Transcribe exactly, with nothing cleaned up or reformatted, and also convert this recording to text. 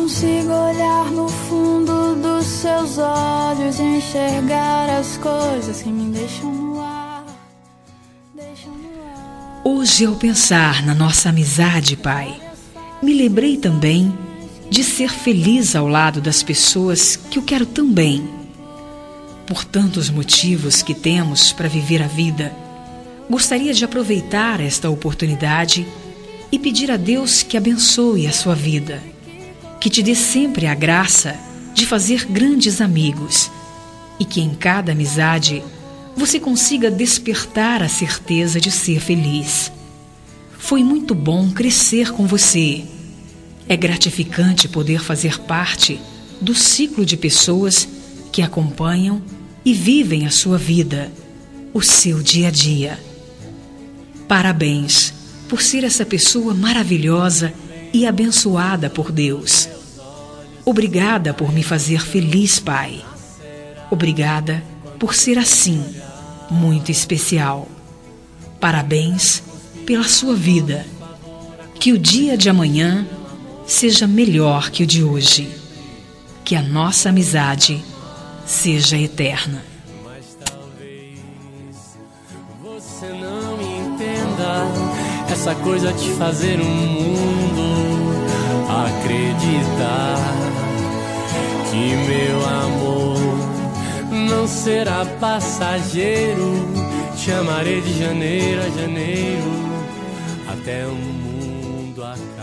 consigo olhar no fundo dos seus olhos e enxergar as coisas que me deixam no ar, deixam no ar. Hoje, ao pensar na nossa amizade, Pai, me lembrei também de ser feliz ao lado das pessoas que eu quero tão bem. Por tantos motivos que temos para viver a vida, gostaria de aproveitar esta oportunidade e pedir a Deus que abençoe a sua vida, que te dê sempre a graça de fazer grandes amigos e que em cada amizade você consiga despertar a certeza de ser feliz. Foi muito bom crescer com você. É gratificante poder fazer parte do ciclo de pessoas que acompanham e vivem a sua vida, o seu dia a dia. Parabéns por ser essa pessoa maravilhosa e abençoada por Deus. Obrigada por me fazer feliz, Pai. Obrigada por ser assim, muito especial. Parabéns pela sua vida. Que o dia de amanhã seja melhor que o de hoje. Que a nossa amizade seja eterna. Mas talvez você não entenda essa coisa de fazer um mundo acreditar que meu amor não será passageiro. Te amarei de janeiro a janeiro até o mundo acabar.